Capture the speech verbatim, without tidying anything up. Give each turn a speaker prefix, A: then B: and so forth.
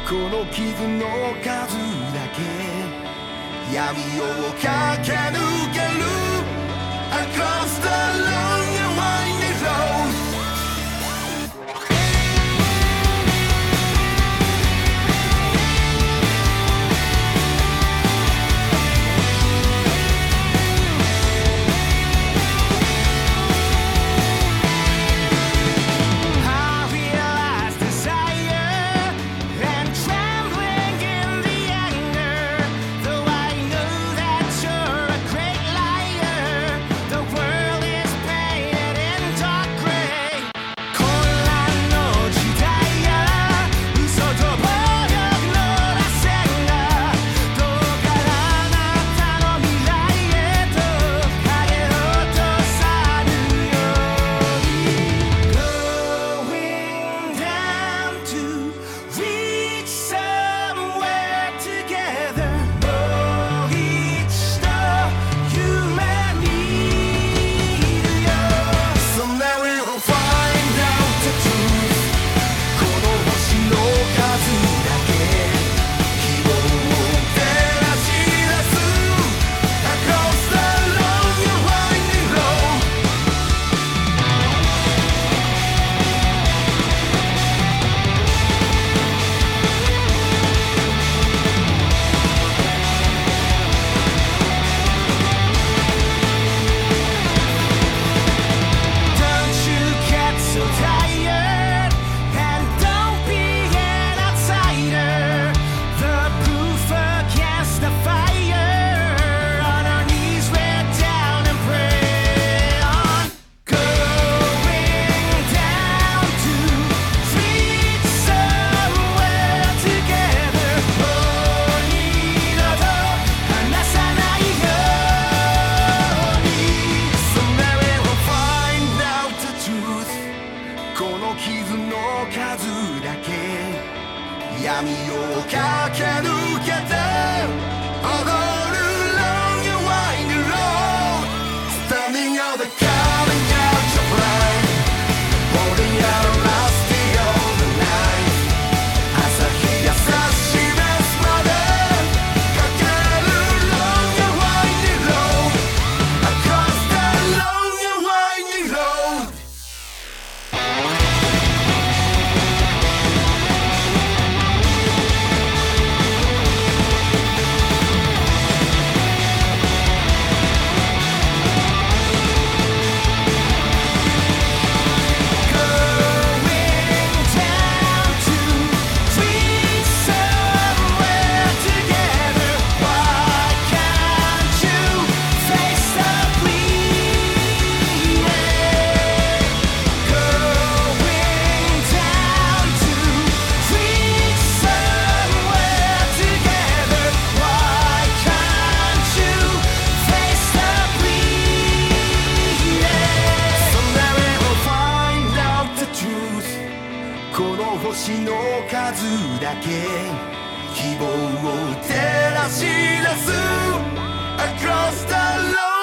A: この傷の数だけ闇を駆け抜ける Across the long and winding road闇を駆け抜けて踊る Long and winding road Standing out the calling out your pride Holding out a rusty on the night 朝日が差し出すまで駆ける Long and winding road Across the long and winding roadこの星の数だけ希望を照らし出す Across the road